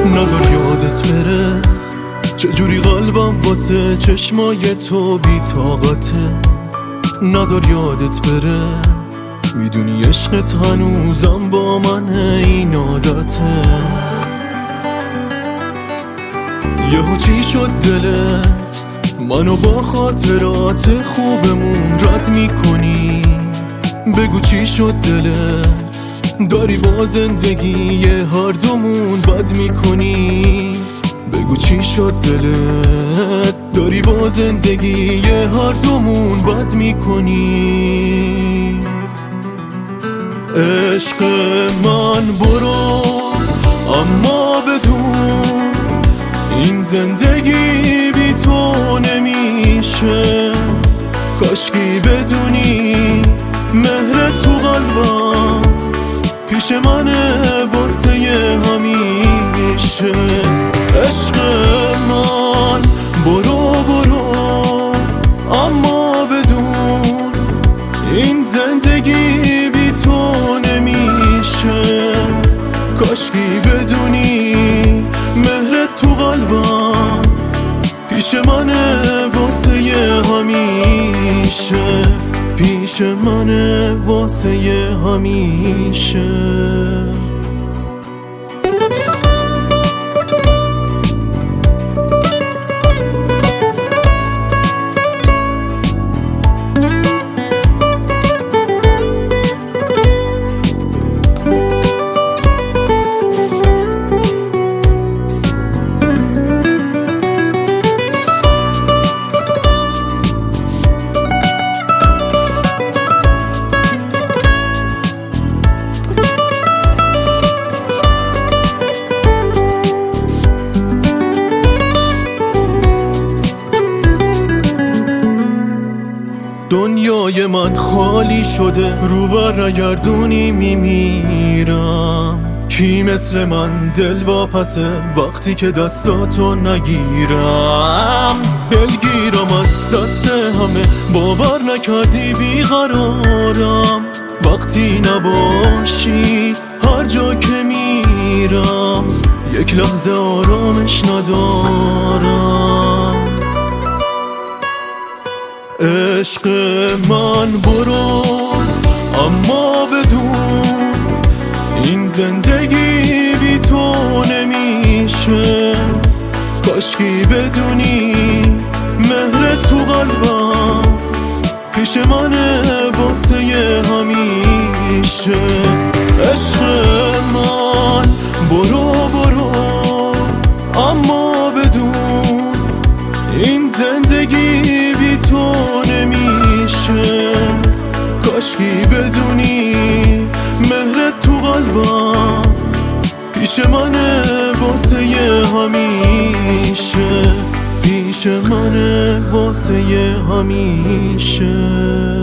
نذار یادت بره چجوری قلبم واسه چشمای تو بی طاقته. نذار یادت بره میدونی عشقت هنوزم با منه، این عادته. یهو چی شد دلت منو با خاطرات خوبمون رد میکنی؟ بگو چی شد دلت داری با زندگی هر دومون بد میکنی؟ بگو چی شد دلت داری با زندگی هر دومون بد میکنی؟ عشق من برو اما بدون این زندگی بی تو نمیشه. کاشکی بدونی مهرت تو قلبم پیش منه واسه همیشه. عشق من برو برو اما بدون این زندگی بی تو نمیشه. کاشکی بدونی مهرت تو قلبم پیش منه واسه همیشه، پیش منه واسه همیشه. دنیای من خالی شده، رو برنگردونی میمیرم. کی مثل من دل واپسه وقتی که دستاتو نگیرم؟ دلگیرم از دست همه، باور نکردی بیقرارم. وقتی نباشی هر جا که میرم یک لحظه آرامش ندارم. عشق من برو اما بدون این زندگی بی تو نمیشه. کاشکی بدونی مهرت تو قلبم پیش منه واسه همیشه. عشق من برو برو اما بدون این زندگی بی تو نمیشه. کاشکی بدونی مهرت تو قلبم پیش منه واسه همیشه، پیش منه واسه همیشه.